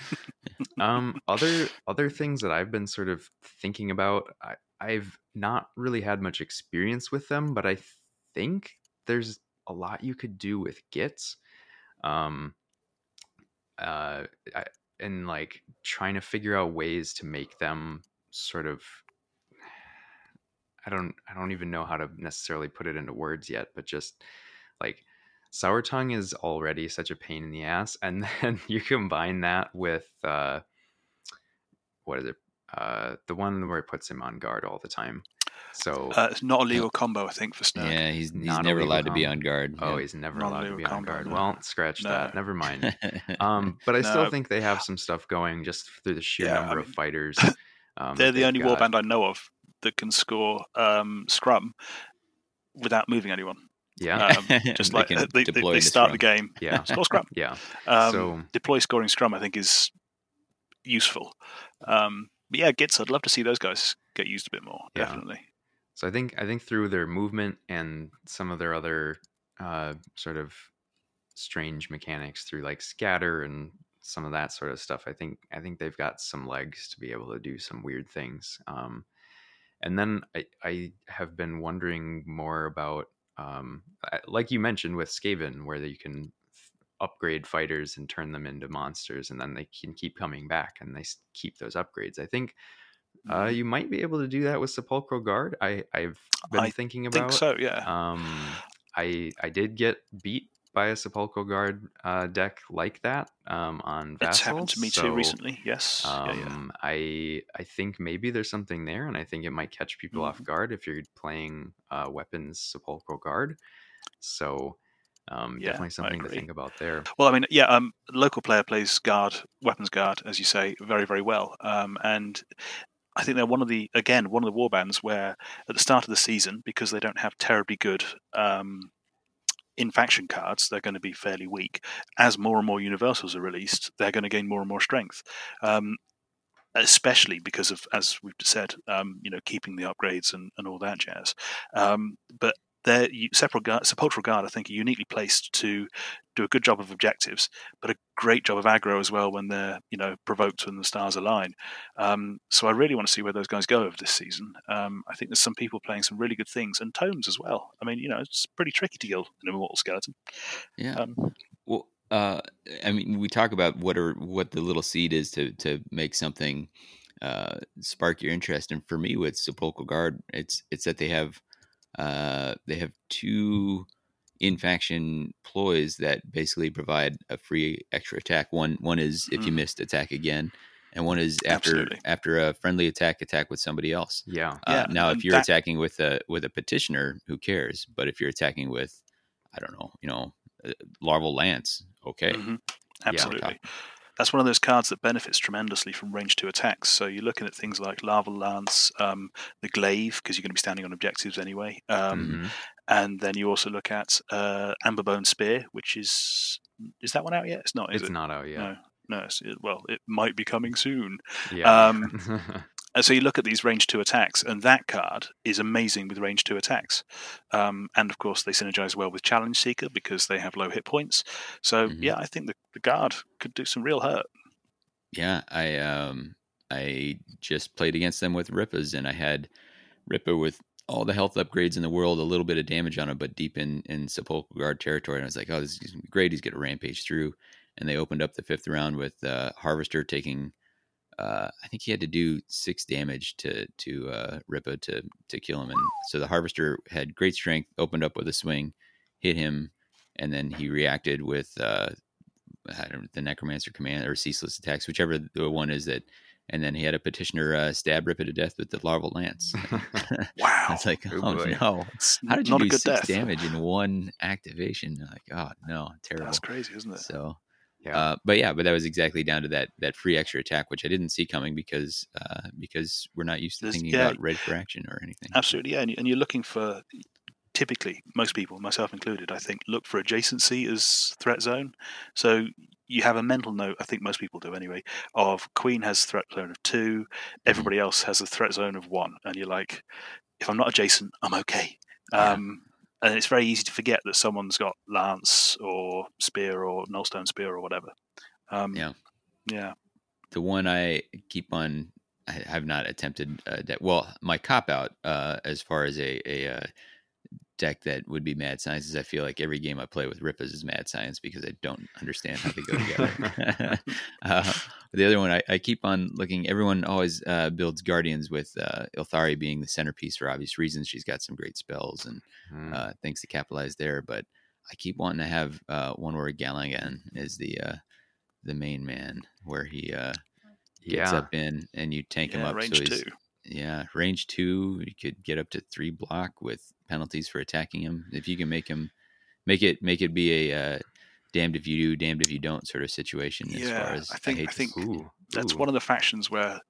Other things that I've been sort of thinking about, I've not really had much experience with them, but I think there's a lot you could do with Gits. And like trying to figure out ways to make them sort of, I don't even know how to necessarily put it into words yet, but just like Sour Tongue is already such a pain in the ass, and then you combine that with what is it? The one where it puts him on guard all the time. So
it's not a legal combo, I think, for Snurk.
Yeah, he's
Not a
never
legal
allowed to be
combo.
on guard.
Oh,
Yeah.
he's never
Not
allowed to
legal
be on
combo,
guard.
no.
Well, scratch
No.
that. Never mind. But I still
No.
think they have some stuff going just through the sheer
Yeah,
number of fighters.
They're the
they've
only
got.
warband I know of that can score Scrum without moving anyone.
Yeah.
Just
They
like
can
they
deploy into
start the
Scrum.
game.
Yeah.
Score Scrum.
Yeah. So
Deploy scoring Scrum, I think, is useful. But yeah, Gits, I'd love to see those guys get used a bit more.
Yeah.
Definitely.
So I think through their movement and some of their other sort of strange mechanics through like scatter and some of that sort of stuff, I think they've got some legs to be able to do some weird things. And then I have been wondering more about, like you mentioned with Skaven, where you can upgrade fighters and turn them into monsters, and then they can keep coming back and they keep those upgrades. I think you might be able to do that with Sepulchral Guard. I've been thinking about.
I think so, yeah.
I did get beat by a Sepulchral Guard deck like that on Vassal.
It's happened to me too recently. Yes.
I think maybe there's something there, and I think it might catch people off guard if you're playing weapons Sepulchral Guard. So definitely something to think about there.
Well, I mean, yeah, local player plays guard, weapons guard, as you say, very, very well. And I think they're one of the warbands where at the start of the season, because they don't have terribly good in-faction cards, they're going to be fairly weak. As more and more universals are released, they're going to gain more and more strength. Especially because of, as we've said, keeping the upgrades and all that jazz. But Sepulchral Guard, I think, are uniquely placed to do a good job of objectives, but a great job of aggro as well when they're provoked when the stars align. So I really want to see where those guys go over this season. I think there's some people playing some really good things, and tomes as well. I mean, it's pretty tricky to kill an immortal skeleton.
Yeah. Well, I mean, we talk about what the little seed is to make something spark your interest, and for me with Sepulchral Guard, it's that they have two in-faction ploys that basically provide a free extra attack. One is if you missed, attack again, and one is after a friendly attack with somebody else.
Yeah.
Now, if you're attacking with a petitioner, who cares? But if you're attacking with, I don't know, Larval Lance, okay,
absolutely. That's one of those cards that benefits tremendously from range 2 attacks. So you're looking at things like Larval Lance, the Glaive, because you're going to be standing on objectives anyway. And then you also look at Amberbone Spear, which is that one out yet? It's not, is it?
It's not out yet.
No. It might be coming soon.
Yeah.
And so you look at these range 2 attacks, and that card is amazing with range 2 attacks. And of course, they synergize well with Challenge Seeker because they have low hit points. So yeah, I think the guard could do some real hurt.
Yeah, I just played against them with Rippas, and I had Rippa with all the health upgrades in the world, a little bit of damage on him, but deep in Sepulchral Guard territory. And I was like, oh, this is going to be great. He's going to rampage through. And they opened up the 5th round with Harvester taking, I think he had to do 6 damage to Rippa to kill him. And so the Harvester had great strength, opened up with a swing, hit him, and then he reacted with the Necromancer Command or Ceaseless Attacks, whichever the one is that. And then he had a petitioner stab Rippa to death with the Larval Lance.
Wow.
I was like, oh no. How did you do 6 damage in one activation? Like, oh no, terrible.
That's crazy, isn't it?
So
Yeah.
But that was exactly down to that free extra attack, which I didn't see coming because we're not used to
There's,
thinking
yeah,
about ready for action or anything.
absolutely, yeah, and you're looking for, typically, most people, myself included, I think, look for adjacency as threat zone. So you have a mental note, I think most people do anyway, of Queen has threat zone of 2, everybody else has a threat zone of 1, and you're like, if I'm not adjacent, I'm okay.
Yeah.
And it's very easy to forget that someone's got lance or spear or nullstone spear or whatever.
Yeah.
Yeah.
The one I keep on, I have not attempted. Well, my cop out as far as a deck that would be Mad Science is I feel like every game I play with Rippas is Mad Science because I don't understand how they go together. The other one I keep on looking. Everyone always builds Guardians with Ilthari being the centerpiece for obvious reasons. She's got some great spells and things to capitalize there. But I keep wanting to have one where Galagan is the main man, where he gets up in and you tank him up.
Range
so he's
2.
Yeah, range 2. You could get up to 3 block with penalties for attacking him. If you can make it be a damned if you do, damned if you don't sort of situation. As far as
I think that's one of the factions where,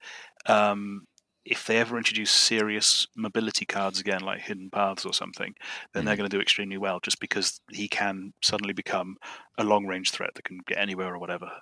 if they ever introduce serious mobility cards again, like Hidden Paths or something, then they're going to do extremely well, just because he can suddenly become a long range threat that can get anywhere or whatever.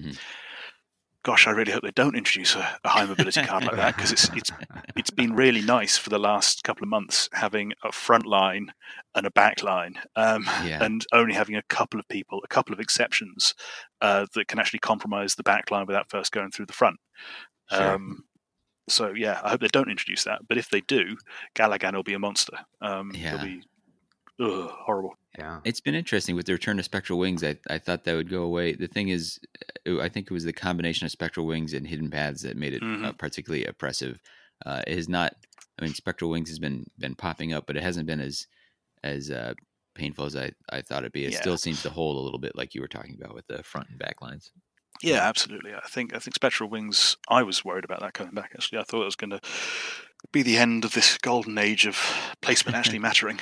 Gosh, I really hope they don't introduce a high mobility card like that, because it's been really nice for the last couple of months having a front line and a back line, and only having a couple of exceptions that can actually compromise the back line without first going through the front.
Sure.
So yeah, I hope they don't introduce that. But if they do, Galagan will be a monster. He'll be horrible.
Yeah.
It's been interesting with the return of Spectral Wings. I thought that would go away. The thing is, I think it was the combination of Spectral Wings and Hidden Paths that made it particularly oppressive. It has not. I mean, Spectral Wings has been popping up, but it hasn't been as painful as I thought it'd be. It still seems to hold a little bit, like you were talking about with the front and back lines.
Yeah, absolutely. I think Spectral Wings, I was worried about that coming back, actually. I thought it was going to be the end of this golden age of placement actually mattering.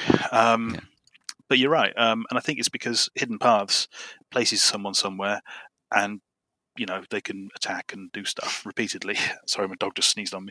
But you're right. And I think it's because Hidden Paths places someone somewhere, and they can attack and do stuff repeatedly. Sorry, my dog just sneezed on me.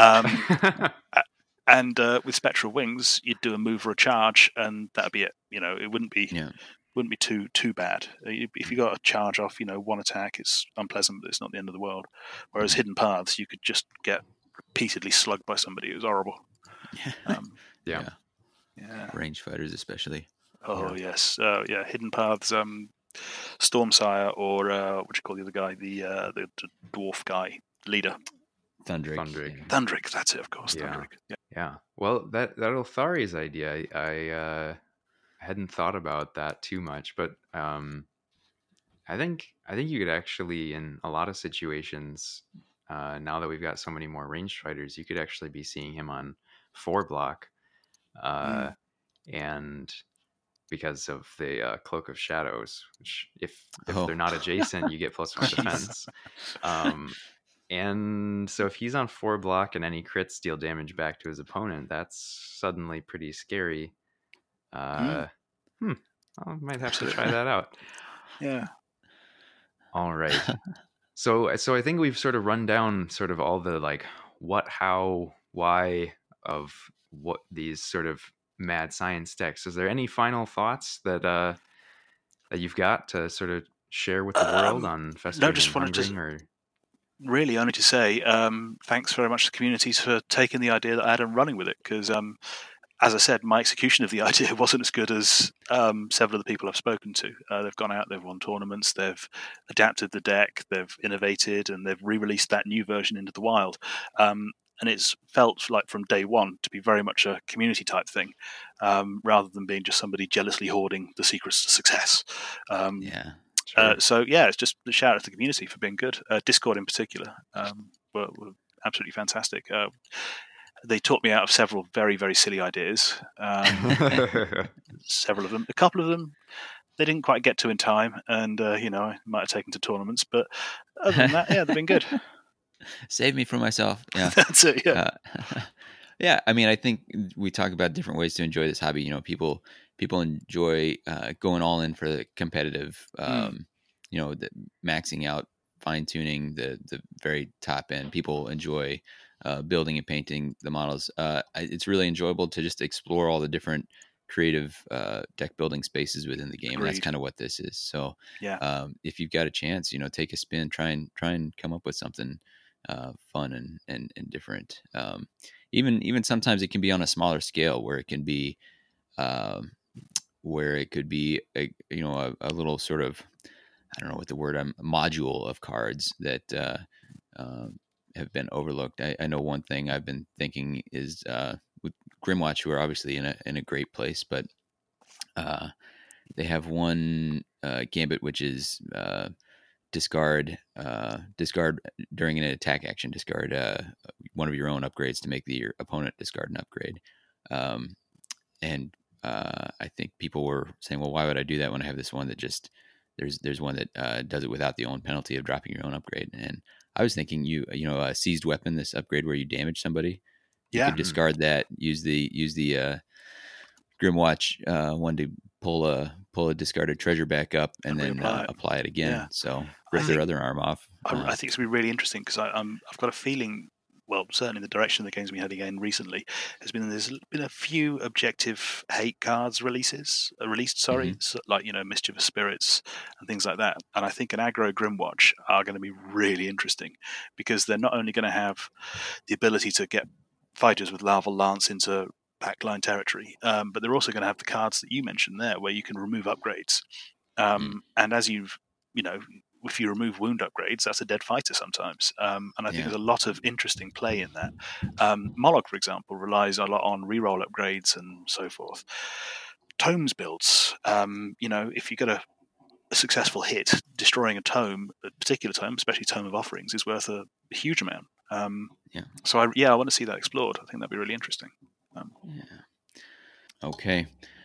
And with Spectral Wings, you'd do a move or a charge, and that'd be it. It wouldn't be too bad. If you got a charge off, one attack, it's unpleasant, but it's not the end of the world. Whereas Hidden Paths, you could just get repeatedly slugged by somebody. It was horrible.
Yeah.
Range fighters especially.
Oh yes, Hidden Paths, Stormsire, or what do you call the other guy, the dwarf guy leader, Thundrick. That's it, of course. Thundrick.
Yeah. Well, that Ilthari's idea, I hadn't thought about that too much, but I think you could actually, in a lot of situations, now that we've got so many more ranged fighters, you could actually be seeing him on 4 block, and because of the Cloak of Shadows, which if they're not adjacent, you get +1 defense. And so if he's on 4 block and any crits deal damage back to his opponent, that's suddenly pretty scary. I might have to try that out.
Yeah.
All right. So I think we've sort of run down sort of all the what, how, why of what these sort of Mad Science decks. Is there any final thoughts that you've got to sort of share with the world on Festering and Hungering?
Really only to say thanks very much to the community for taking the idea that I had and running with it, because as I said, my execution of the idea wasn't as good as several of the people I've spoken to. They've gone out, they've won tournaments, they've adapted the deck, they've innovated, and they've re-released that new version into the wild. And it's felt like from day one to be very much a community type thing, rather than being just somebody jealously hoarding the secrets to success. It's just a shout out to the community for being good. Discord in particular were absolutely fantastic. They taught me out of several very, very silly ideas. Several of them. A couple of them they didn't quite get to in time, and I might have taken to tournaments. But other than that, they've been good.
Save me from myself. Yeah,
that's it. Yeah.
Yeah. I mean, I think we talk about different ways to enjoy this hobby. People enjoy going all in for the competitive the maxing out, fine tuning the very top end. People enjoy building and painting the models. It's really enjoyable to just explore all the different creative deck building spaces within the game. And that's
Agreed.
kind of what this is. So
Yeah.
if you've got a chance, take a spin, try and come up with something fun and different. Even sometimes it can be on a smaller scale where it can be where it could be a little sort of, I don't know what the word, module of cards that have been overlooked. I know one thing I've been thinking is with Grimwatch, who are obviously in a great place, but they have one gambit which is discard during an attack action. Discard one of your own upgrades to make your opponent discard an upgrade. And I think people were saying, well, why would I do that when I have this one that just there's one that does it without the own penalty of dropping your own upgrade. And I was thinking a seized weapon, this upgrade where you damage somebody, you could discard that, use the Grimwatch one to pull a discarded treasure back up and then apply it again. Yeah. So rip their other arm off.
I think it's going to be really interesting because I've got a feeling, well, certainly the direction of the games we had again recently has been there's been a few objective hate cards released, so, like Mischievous Spirits and things like that. And I think an aggro Grimwatch are going to be really interesting because they're not only going to have the ability to get fighters with Larval Lance into backline territory, but they're also going to have the cards that you mentioned there where you can remove upgrades. And as if you remove wound upgrades, that's a dead fighter sometimes. And I think there's a lot of interesting play in that. Moloch, for example, relies a lot on reroll upgrades and so forth. Tomes builds, if you get a successful hit, destroying a particular tome, especially Tome of Offerings, is worth a huge amount. So I want to see that explored. I think that'd be really interesting.
Okay.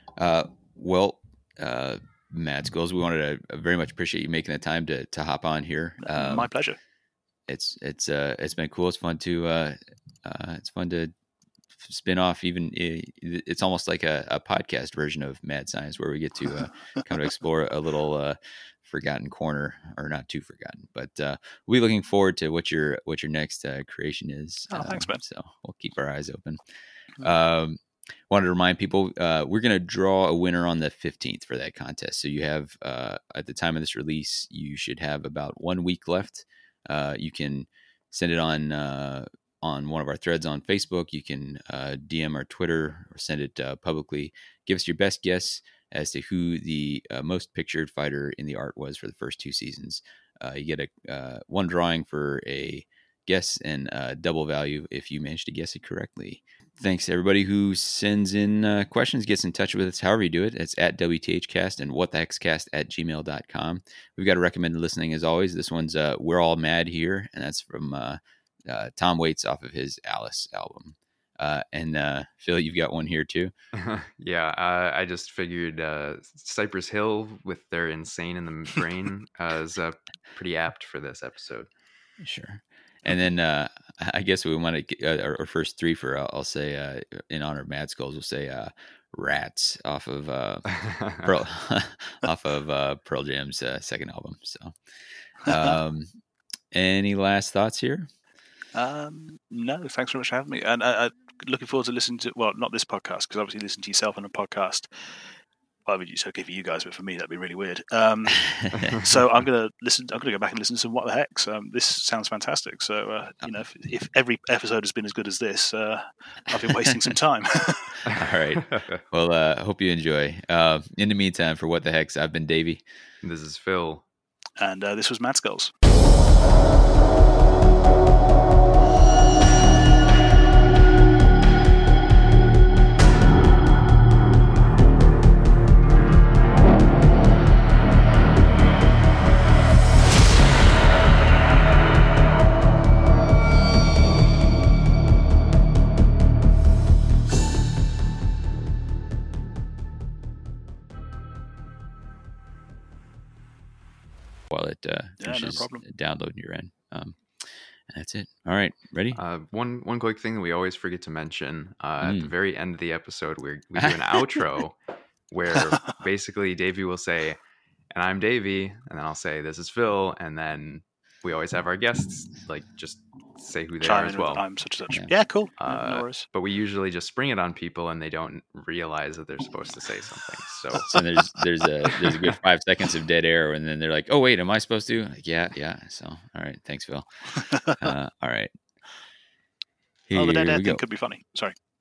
Mad Skulls, we wanted to very much appreciate you making the time to hop on here.
My pleasure.
It's been cool. It's fun to spin off. Even it's almost like a podcast version of Mad Science where we get to kind of explore a little forgotten corner, or not too forgotten. But we're looking forward to what your next creation is.
Thanks, man.
So we'll keep our eyes open. Wanted to remind people we're going to draw a winner on the 15th for that contest. So you have at the time of this release, you should have about 1 week left. You can send it on one of our threads on Facebook. You can DM our Twitter or send it publicly. Give us your best guess as to who the most pictured fighter in the art was for the first 2 seasons. You get one drawing for a guess and double value if you manage to guess it correctly. Thanks to everybody who sends in questions, gets in touch with us, however you do it. It's at WTHcast and whatthehexcast@gmail.com. We've got a recommended listening as always. This one's We're All Mad Here, and that's from Tom Waits off of his Alice album. And Phil, you've got one here too.
I just figured Cypress Hill with their Insane in the Brain is pretty apt for this episode.
Sure. And then I guess we want to get our first 3 for I'll say in honor of Mad Skulls, we'll say Rats off of Pearl Jam's second album. So any last thoughts here?
No, thanks very much for having me. And looking forward to listening to, well, not this podcast, because obviously listen to yourself on a podcast. Well, it's okay for you guys, but for me, that'd be really weird. So I'm going to go back and listen to some What the Hex. This sounds fantastic. So, if every episode has been as good as this, I've been wasting some time.
All right. Well, I hope you enjoy. In the meantime, for What the Hex, I've been Davey.
This is Phil.
And this was Mad Skulls.
While it finishes downloading your end. And that's it. All right, ready?
One quick thing that we always forget to mention at the very end of the episode, we do an outro where basically Davey will say, and I'm Davey, and then I'll say, this is Phil, and then we always have our guests like just say who they
Chime
are as
in with
well.
I'm such and such.
Yeah.
Yeah, cool. No worries.
But we usually just spring it on people, and they don't realize that they're supposed to say something.
So there's a good 5 seconds of dead air, and then they're like, "Oh wait, am I supposed to?" Like, yeah. So all right, thanks, Phil. All right.
Oh, the dead
Here
air
we
thing
go.
could be funny. Sorry.